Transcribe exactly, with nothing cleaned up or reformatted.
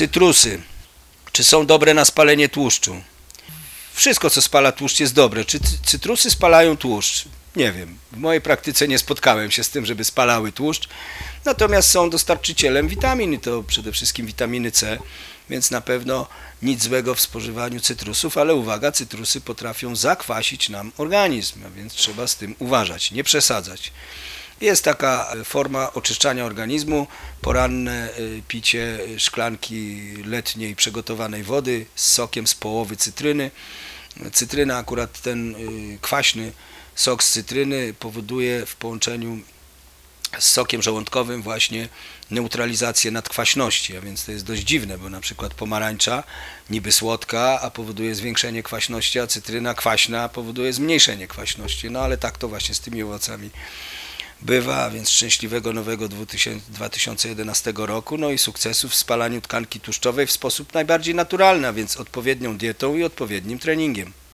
Cytrusy. Czy są dobre na spalenie tłuszczu? Wszystko, co spala tłuszcz, jest dobre. Czy cytrusy spalają tłuszcz? Nie wiem. W mojej praktyce nie spotkałem się z tym, żeby spalały tłuszcz. Natomiast są dostarczycielem witamin, to przede wszystkim witaminy C, więc na pewno nic złego w spożywaniu cytrusów, ale uwaga, cytrusy potrafią zakwasić nam organizm, a więc trzeba z tym uważać, nie przesadzać. Jest taka forma oczyszczania organizmu, poranne picie szklanki letniej przygotowanej wody z sokiem z połowy cytryny. Cytryna, akurat ten kwaśny sok z cytryny powoduje w połączeniu z sokiem żołądkowym właśnie neutralizację nadkwaśności, a więc to jest dość dziwne, bo na przykład pomarańcza niby słodka, a powoduje zwiększenie kwaśności, a cytryna kwaśna powoduje zmniejszenie kwaśności. No ale tak to właśnie z tymi owocami bywa, więc szczęśliwego nowego dwa tysiące jedenastego roku, no i sukcesów w spalaniu tkanki tłuszczowej w sposób najbardziej naturalny, a więc odpowiednią dietą i odpowiednim treningiem.